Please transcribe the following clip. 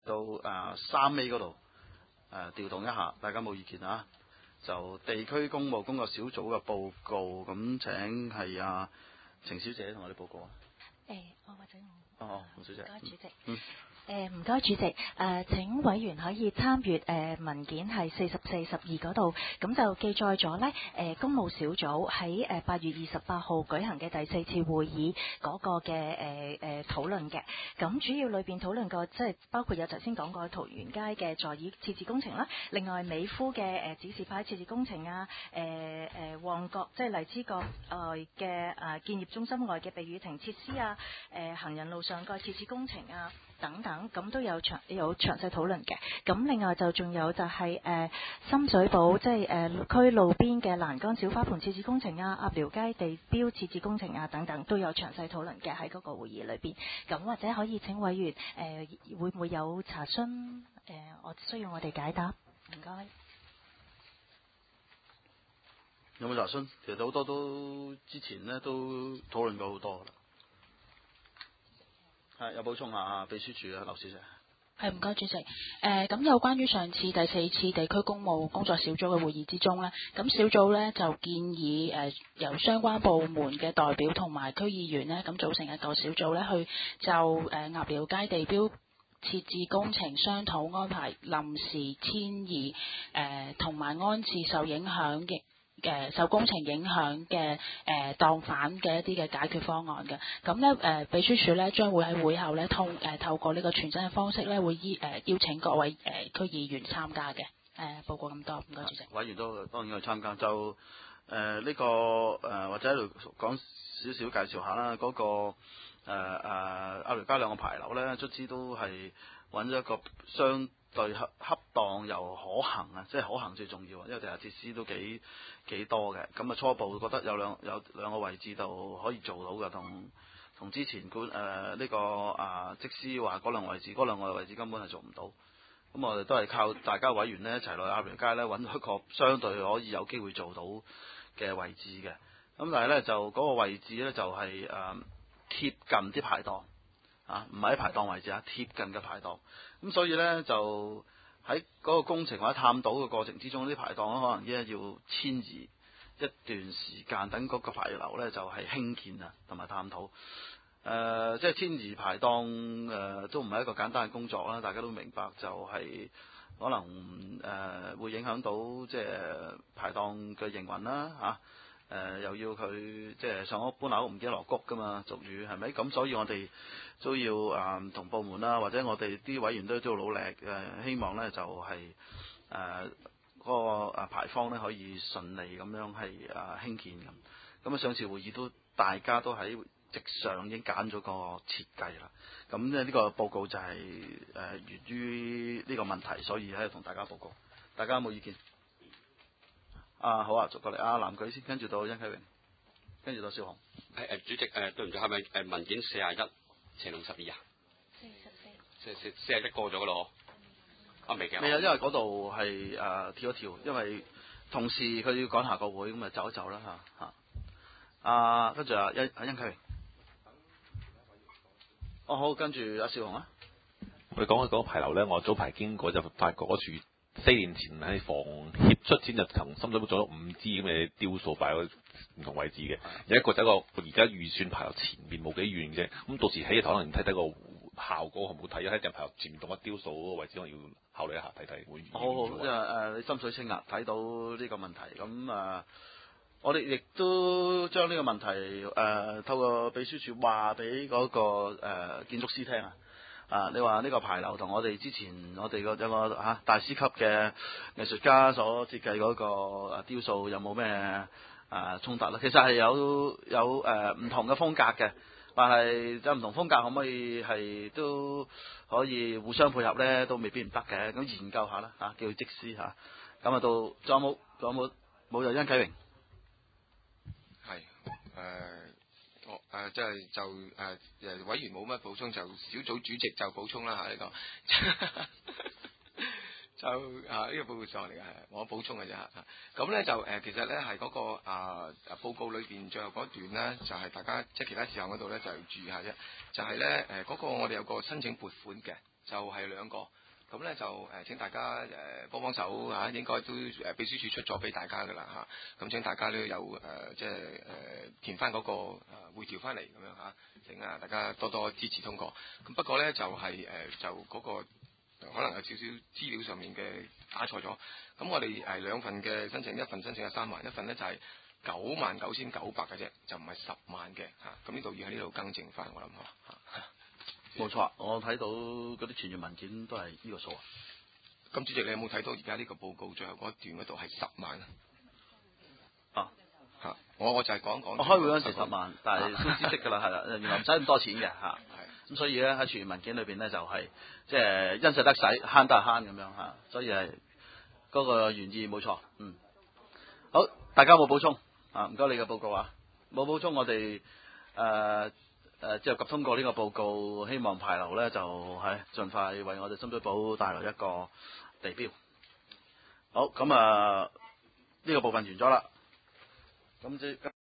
到3A 嗰度調動一下，大家冇意見啊？就地區公務工作小組嘅報告，咁請係程小姐同我哋報告啊。 或者我。 洪小姐。 唔該，主席。唔該，主席。請委員可以參閱文件係44、12嗰度，咁就記載咗呢公務小組喺8月28號舉行嘅第4次會議嗰個嘅討論嘅。咁主要裏邊討論過，即係包括有頭先講過桃園街嘅座椅設置工程啦，另外美孚嘅指示牌設置工程啊，旺角即係荔枝角外嘅建業中心外嘅避雨亭設施啊，行人路上蓋設置工程啊等等，咁都有詳細討論嘅。咁另外就仲有就係深水埗即係區路邊嘅欄杆小花盆設置工程啊、鴨寮街地標設置工程啊等等，都有詳細討論嘅喺嗰個會議裏邊。咁或者可以請委員會唔會有查詢？我需要我哋解答。唔該。 有冇查詢？其實好多都之前呢都討論過好多啦。係有補充下秘書處啊，劉小姐。 係唔該，主席。咁有關於上次第4次地區公務工作小組嘅會議之中呢，咁小組呢就建議由相關部門嘅代表同埋區議員呢咁組成一個小組呢去就鴨寮街地標設置工程商討安排臨時遷移同埋安置受影響嘅受工程影響嘅檔販嘅一啲嘅解決方案嘅。咁咧秘書處咧將會喺會後咧透過呢個傳真嘅方式咧會邀請各位區議員參加嘅。報告咁多，唔該主席。 委員都當然去參加，就呢個或者喺度講少少介紹下啦。嗰個鴨寮街兩個牌樓咧，卒之都係揾咗一個相對恰當又可行啊，即係可行最重要啊，因為地下設施都幾多嘅。咁初步覺得有兩個位置就可以做到嘅，同之前呢個則師話嗰兩個位置根本係做唔到。咁我哋都係靠大家委員呢一齊落去鴨寮街呢揾一個相對可以有機會做到嘅位置嘅。咁但係呢，就嗰個位置呢，就係貼近啲排檔唔係喺排檔位置貼近嘅排檔。咁所以呢，就喺嗰個工程或者探討嘅過程之中，啲排檔可能要遷移一段時間，等嗰個牌樓呢就係興建同埋探討。即係遷移排檔都唔係一個簡單嘅工作啦，大家都明白就係可能會影響到即係排檔嘅營運啦又要佢即係上屋搬樓唔記得落谷㗎嘛，俗語係咪？咁所以我哋都要同部門啦，或者我哋啲委員都要努力希望呢就係嗰個牌坊呢可以順利咁樣係興建咁。咁上次會議大家都喺直上已經揀咗個設計啦。咁呢個報告就係源於呢個問題，所以喺度同大家報告。大家有冇意見？好啊，逐個嚟。藍舉先，跟住到殷啟榮，跟住到蕭紅。 主席對唔住，係咪文件41斜龍12啊？41過咗㗎咯，未嘅。 未啊，因為嗰度係跳一跳，因為同事佢要趕下個會，咁咪走一走啦嚇。跟住殷啟榮。好，跟住蕭紅啊。 我哋講起嗰個牌樓咧，我早排經過就發覺嗰處4年前喺房協出錢就同深水埗做咗5支咁嘅雕塑擺喺唔同位置嘅，有一個就一個而家預算牌樓前面冇幾遠啫。咁到時起嘅可能睇睇個效果好唔好睇，喺正牌樓前面同一雕塑嗰個位置，我要考慮一下睇睇會。 好，即係你心水清啊，睇到呢個問題咁我哋亦都將呢個問題透過秘書處話俾嗰個建築師聽你話呢個牌樓同我哋之前我哋有個大師級嘅藝術家所設計嗰個雕塑有冇咩衝突咧？其實係有唔同嘅風格嘅，但係有唔同風格可唔可以係都可以互相配合咧？都未必唔得嘅。咁研究下啦叫佢則師咁到仲有冇就殷啟榮。 即係委員冇乜補充，就小組主席就補充啦呢個就呢個報告上嚟嘅，我補充嘅啫咁咧就其實咧係嗰個報告裏邊最後嗰段咧，就係大家即係其他事項嗰度咧就要注意下啫。就係咧嗰個我哋有個申請撥款嘅， 就係兩個。咁咧就請大家幫手嚇，應該都秘書處出咗俾大家噶啦嚇。咁請大家都有即係填翻嗰個匯調翻嚟咁樣嚇，請大家多多支持通過。咁不過咧就係就嗰個可能有少少資料上面嘅打錯咗。咁我哋兩份嘅申請，一份申請係3萬，一份咧就係99,900嘅啫，就唔係10萬嘅嚇。咁呢度要喺呢度更正翻，我諗嚇。 冇錯，我睇到嗰啲傳閱文件都係呢個數啊。 咁主席，你有冇睇到而家呢個報告最後嗰一段嗰度係10萬啊？嚇！我就係講。我開會嗰陣時10萬，但係都知識㗎啦，係啦，原來唔使咁多錢嘅嚇。咁所以咧喺傳閱文件裏邊咧就係即係因勢得使，慳得慳咁樣嚇，所以係嗰個原意冇錯。好，大家冇補充啊？唔該你嘅報告啊，冇補充我哋之後及通過呢個報告，希望牌樓咧就係盡快為我哋深水埗帶來一個地標。好，咁呢個部分完咗啦。咁